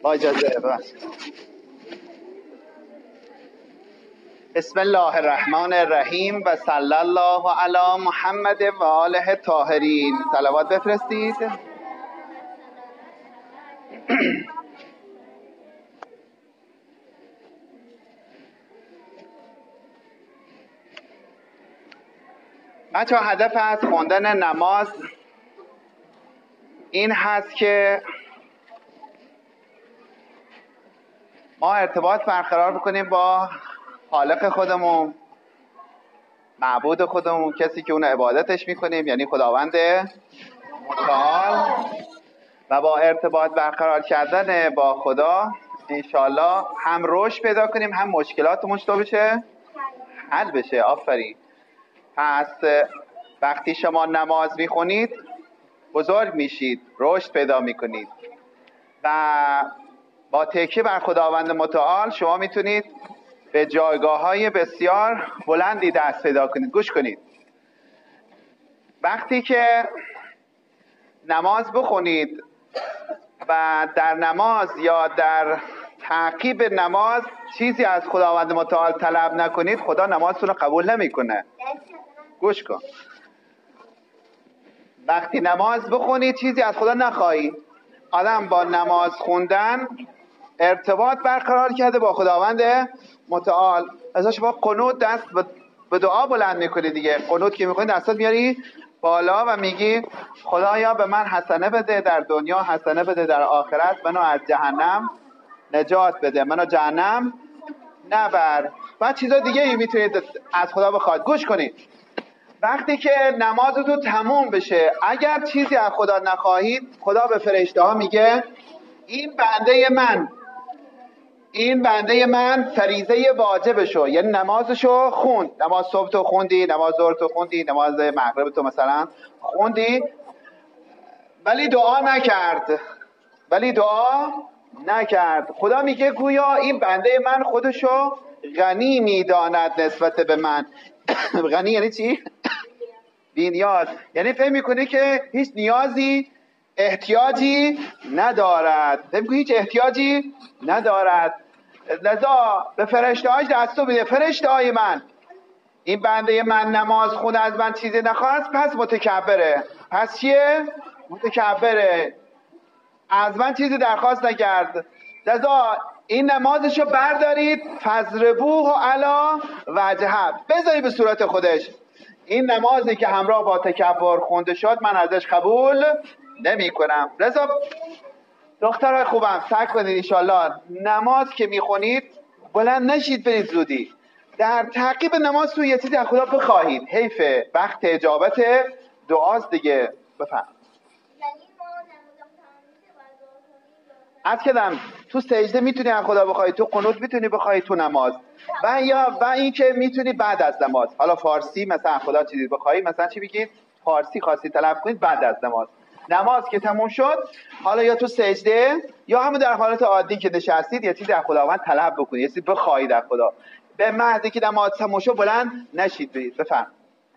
با اجازه بسم الله الرحمن الرحیم و صلی الله علی محمد و آله طاهرین. صلوات بفرستید. بچه ها، هدف از خوندن نماز این هست که ما ارتباط برقرار بکنیم با خالق خودمون، معبود خودمون، کسی که اون عبادتش میکنیم، یعنی خداوند متعال. و با ارتباط برقرار کردن با خدا انشالله هم رشد پیدا کنیم، هم مشکلاتمون چطور بشه؟ حل بشه. آفرین. پس وقتی شما نماز میخونید بزرگ میشید، رشد پیدا میکنید و با تکیه بر خداوند متعال شما میتونید به جایگاه‌های بسیار بلندی دست پیدا کنید. گوش کنید، وقتی که نماز بخونید و در نماز یا در تعقیب نماز چیزی از خداوند متعال طلب نکنید، خدا نمازتون رو قبول نمیکنه. گوش کن، وقتی نماز بخونید چیزی از خدا نخواهید. آدم با نماز خوندن ارتباط برقرار کرده با خداوند متعال. از شما قنوت دست به دعا بلند میکنی دیگه. قنوت که میکنی دستات میاری بالا و میگی خدایا به من حسنه بده در دنیا، حسنه بده در آخرت، منو از جهنم نجات بده، منو جهنم نبر و چیزا دیگه ای میتونید از خدا بخواید. گوش کنید، وقتی که نمازتون تموم بشه اگر چیزی از خدا نخواهید، خدا به فرشته ها میگه این بنده من فریضه واجبشو، یعنی نمازشو خوند. نماز صبح تو خوندی، نماز ظهر تو خوندی، نماز مغرب تو مثلا خوندی، ولی دعا نکرد. خدا میگه گویا این بنده من خودشو غنی میداند نسبت به من. غنی یعنی چی؟ بی نیاز، یعنی فهم میکنه که هیچ نیازی، احتیاجی ندارد. فهم میکنه هیچ احتیاجی ندارد. لذا به فرشته‌هاش دستور میده فرشته‌های من، این بنده من نماز خونه از من چیزی نخواست، پس متکبره. پس چیه؟ متکبره، از من چیزی درخواست نکرد. لذا این نمازشو بردارید، فضربوه علی وجهه، بذاری به صورت خودش. این نمازی که همراه با تکبر خونده شد من ازش قبول نمی کنم. لذا دخترای خوبم سعی کنید انشالله نماز که میخونید بلند نشید برید زودی. در تعقیب نماز تو یه چیزی از خدا بخواهید. حیفه، وقت اجابت دعاست دیگه. بفهم. از کدام تو سجده میتونی از خدا بخوای، تو قنوت میتونی بخوای، تو نماز و این که میتونی بعد از نماز. حالا فارسی مثلا خدا چیزی بخوای، مثلا چی بگید؟ فارسی خواستی طلب کنید بعد از نماز که تموم شد، حالا یا تو سجده یا همون در حالت عادی که نشستید یه چیزی از خداوند طلب بکنید، یه چیزی بخواید از خدا. به محضی که نماز تموم شد بلند نشید برید. بفهم.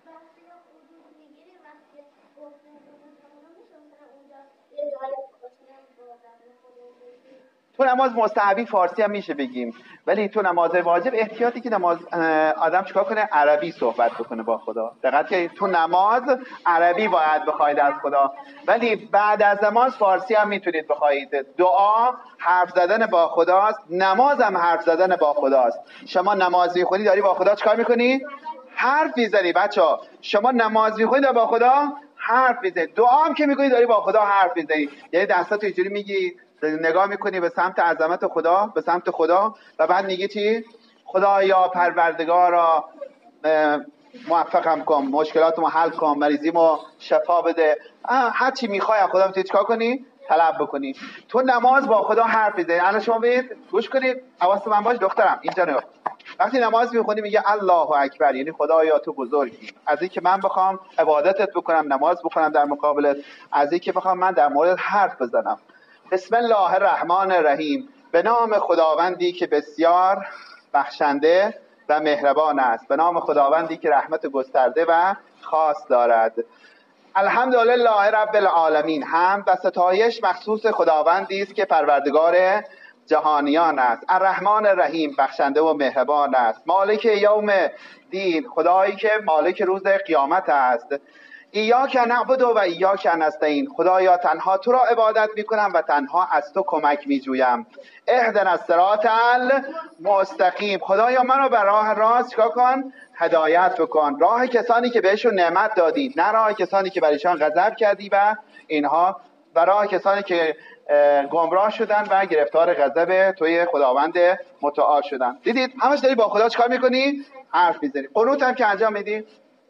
تو نماز مستحبی فارسی هم میشه بگیم، ولی تو نماز واجب احتیاطی که نماز آدم چیکار کنه؟ عربی صحبت بکنه با خدا. دقت کنید تو نماز عربی باید بخواید از خدا، ولی بعد از نماز فارسی هم میتونید بخواید. دعا حرف زدن با خداست، نماز هم حرف زدن با خداست. شما نماز میخونی داری با خدا چیکار میکنی؟ حرف میزنی. بچه‌ها شما نماز میخونی داری با خدا حرف میزنی، دعا هم که میکنی داری با خدا حرف میزنی. یعنی دستاتو اینجوری میگی، نگاه میکنی به سمت عظمت خدا، به سمت خدا، و بعد میگی چی؟ خدایا پروردگارا موفقم کن، مشکلاتمو حل کن، مریضیمو شفا بده. هر چی میخوای از خدا میتونی چیکار کنی؟ طلب بکنی. تو نماز با خدا حرف میزنی. الان شما ببینید، گوش کنید، حواست من باش دخترم، اینجا نگاه. وقتی نماز میخونی میگه الله اکبر، یعنی خدایا تو بزرگی. از این که من بخوام عبادتت بکنم، نماز بخونم در مقابلت، از این که بخوام من در مورد حرف بزنم. بسم الله الرحمن الرحیم، به نام خداوندی که بسیار بخشنده و مهربان است، به نام خداوندی که رحمت گسترده و خاص دارد. الحمدلله رب العالمین. حمد و ستایش مخصوص خداوندی است که پروردگار جهانیان است. الرحمن الرحیم، بخشنده و مهربان است. مالک یوم دین، خدایی که مالک روز قیامت است. ایاک نعبد و ایاک نستعین، خدایا تنها تو را عبادت میکنم و تنها از تو کمک میجویم. اهدنا الصراط المستقیم، خدایا منو به راه راست چیکار کن؟ هدایت بکن. راه کسانی که بهشون نعمت دادی، نه راه کسانی که بر ایشان غضب کردی و اینها، و راه کسانی که گمراه شدن و گرفتار غضب توی خداوند متعال شدن. دیدید همش داری با خدا چیکار میکنی؟ حرف میزنی. قنوت هم که انجام میدی،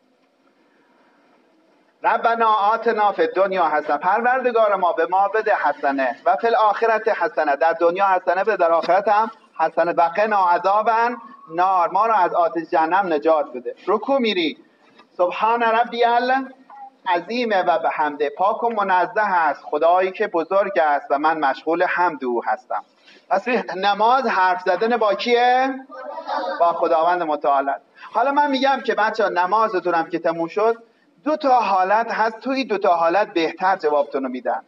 ربنا آتنا فی الدنیا حسنه، پروردگار ما به ما بده حسنه، و فی الاخرت حسنه، در دنیا حسنه بده، در آخرت هم حسنه، و قنا عذاب النار، ما را از آتش جهنم نجات بده. رکوع میری، سبحان ربی العظیم و بحمده، پاک و منزه است خدایی که بزرگ است و من مشغول حمد او هستم. پس نماز حرف زدن با کیه؟ با خداوند متعال. حالا من میگم که بچه نمازتونم که تموم شد، دو تا حالت هست، توی دو تا حالت بهتر جوابتون رو میدن.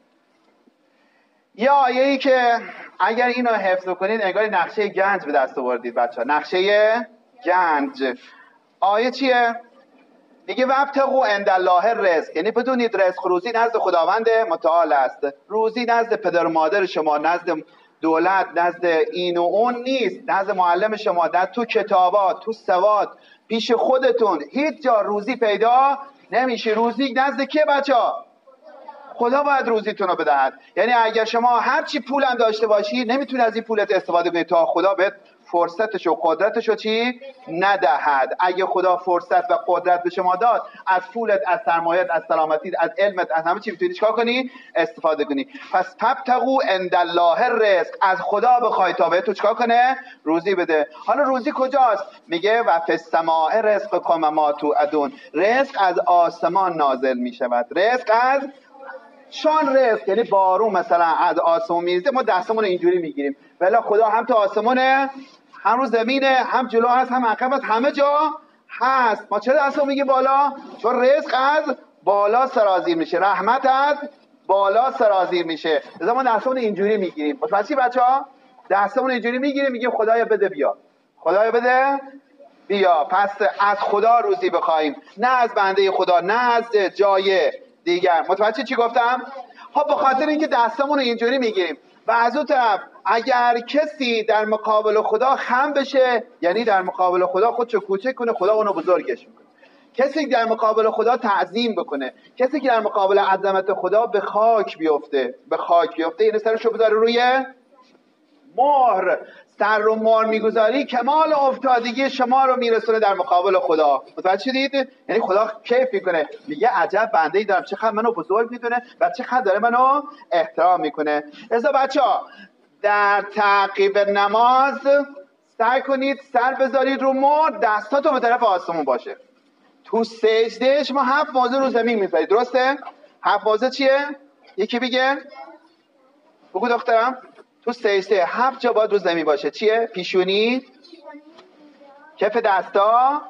یا آیه‌ای که اگر اینو حفظ کنید انگار نقشه گنج به دست آوردید بچه‌ها. نقشه گنج. آیه چیه؟ میگه وابتغوا عند الله الرزق، یعنی بدونید رزق روزی نزد خداوند متعال است. روزی نزد پدر و مادر شما، نزد دولت، نزد این و اون نیست، نزد معلم شما، در تو کتابات، تو سواد، پیش خودتون هیچ جا روزی پیدا نمیشه. روزی نزد که بچه‌ها؟ خدا باید روزیتون رو بدهد. یعنی اگر شما هر چی پولم داشته باشی نمیتونی از این پولت استفاده کنی تا خدا بهت فرصتش و قدرتش رو چی ندهد. اگه خدا فرصت و قدرت به شما داد، از پولت، از سرمایت، از سلامتیت، از علمت، از همه چی میتونی چیکار کنی؟ استفاده کنی. پس فابتغوا عند الله الرزق، از خدا بخوای تا بهت چیکار کنه؟ روزی بده. حالا روزی کجاست؟ میگه و فی السماء رزقکم و ما توعدون، رزق از آسمان نازل میشود. رزق از شان رزق، یعنی بارون مثلا از آسمون میریزه، ما دستمون اینجوری میگیریم، ولی خدا هم تو آسمونه، هم رو زمینه، هم جلو هست، هم عقب هست، همه جا هست. ما چرا دستمون میگیم بالا؟ چون رزق از بالا سرازیر میشه، رحمت از بالا سرازیر میشه. لذا ما دستمون اینجوری میگیریم. متوجهی بچه‌ها؟ دستمون اینجوری میگیریم، میگیم خدایا بده بیا، خدایا بده بیا. پس از خدا روزی بخوایم، نه از بنده خدا، نه از جای دیگر. متوجه چی گفتم؟ خب به خاطر اینکه دستمون رو اینجوری میگیریم و از اون طرف اگر کسی در مقابل خدا خم بشه، یعنی در مقابل خدا خودشو کوچک کنه، خدا اونو بزرگش میکنه. کسی که در مقابل خدا تعظیم بکنه، کسی که در مقابل عظمت خدا به خاک بیفته، یعنی سرشو بذاره روی مهر. سر رو مهر میگذاری، کمال افتادگی شما رو میرسونه در مقابل خدا. متوجه شدید؟ یعنی خدا کیف میکنه، میگه عجب بنده‌ای دارم، چقدر منو بزرگ میدونه و چقدر داره منو احترام میکنه. لذا بچه‌ها در تعقیب نماز سعی کنید سر بذارید رو مهر، دستاتون به طرف آسمون باشه. تو سجده شما 7 موضع رو زمین میذارید، درسته؟ 7 موضع چیه؟ یکی بگه؟ بگو دخترم. تو سجده 7 جا باید رو زمین باشه. چیه؟ پیشونی، کف دستا،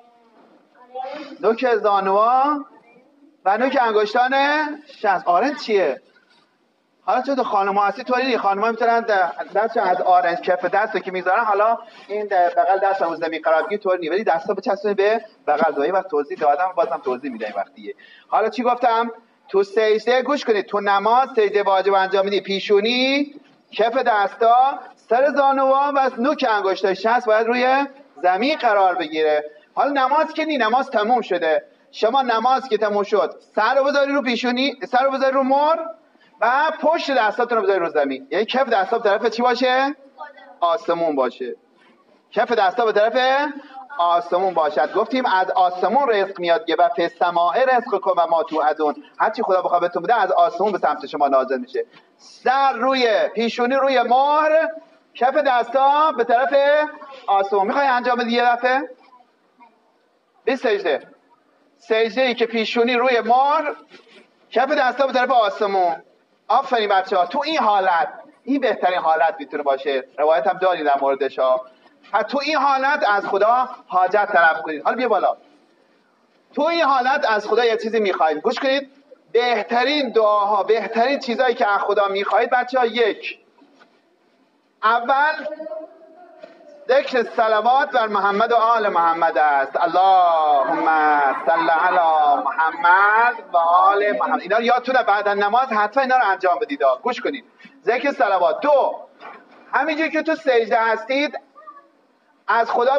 نوک زانوها و نوک انگشتان شست. آرنج چیه؟ حالا چون خانم‌ها هستی طوری نیست، خانم‌ها میتونن دستشون از آرنج کف دستو که میذارن، حالا این بغل دستم رو زمین قرار بگیره طوری نیست، ولی دستا بچسبونه به بغل. دوایی وقت توضیح دادم، بازم توضیح میدم وقتیه. حالا چی گفتم؟ تو سجده گوش کنید، تو نماز سجده واجب انجام میدی، پیشونی، کف دستا، سر زانوها و نوک انگشتای شست باید روی زمین قرار بگیره. حالا نماز که نی، نماز تموم شده. شما نماز که تموم شد، سر رو بذاری رو پیشونی، سر رو بذاری رو مهر و پشت دستاتون رو بذاری رو زمین. یعنی کف دستا به طرف چی باشه؟ آسمون باشه. کف دستا به طرف آسمون باشد. گفتیم از آسمون رزق میاد، و فی السماء رزقکم و ما توعدون، هرچی خدا بخواد بهتون بده از آسمون به سمت شما نازل میشه. سر روی پیشونی روی مهر، کف دستا به طرف آسمون. میخوای انجام بدی یه دفعه؟ به سجده ای که پیشونی روی مهر، کف دستا به طرف آسمون. آفرین بچه‌ها. تو این حالت، این بهترین حالت میتونه باشه، روایت هم دارید در موردش ها. تو این حالت از خدا حاجت طلب کنید. حالا بیا بالا. تو این حالت از خدا یه چیزی میخواید. گوش کنید، بهترین دعاها، بهترین چیزهایی که از خدا میخواید بچه‌ها، یک، اول ذکر صلوات بر محمد و آل محمد است. اللهم صل علی محمد و آل محمد. اینا یادتونه بعد از نماز حتما اینا رو انجام بدید. گوش کنید، ذکر صلوات. دو، همینجوری که تو سجده هستید از خدا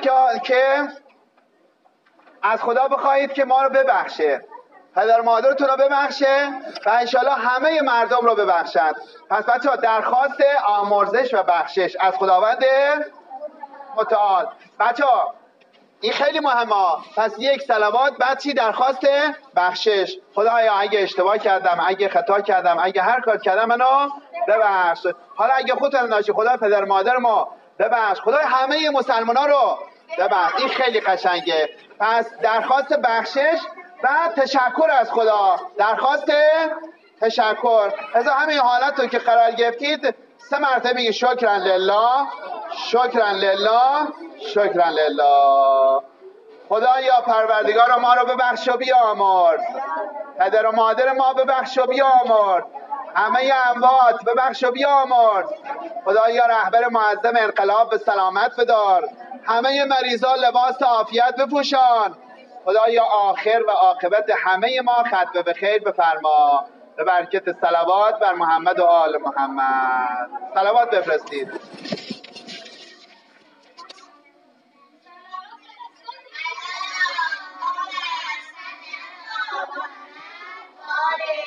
بخواید که ما رو ببخشه، پدر مادرتون رو ببخشه و انشالله همه مردم رو ببخشد. پس بچه‌ها درخواست آمرزش و بخشش از خداوند متعال. بچه‌ها این خیلی مهمه. پس یک، صلوات، بعد چی؟ درخواست بخشش. خدایا اگه اشتباه کردم، اگه خطا کردم، اگه هر کار کردم منو ببخش. حالا اگه خودت ناشی، خدا پدر مادر ما ببخش، خدای همه مسلمانا رو ببخش. این خیلی قشنگه. پس درخواست بخشش، بعد تشکر از خدا، درخواست تشکر. از همین حالت رو که قرار گرفتید 3 مرتبه میگه شکرا لله، شکرا لله، شکرا لله. خدایا پروردگار ما رو ببخش و بیامرز، پدر و مادر ما ببخش و بیامرز، همه اموات ببخش و بیامرز. خدایا رهبر معظم انقلاب به سلامت بدار، همه مریضا لباس عافیت بپوشان. خدایا آخر و عاقبت همه ما ختم به خیر بفرما، به برکت صلوات بر محمد و آل محمد. صلوات بفرستید.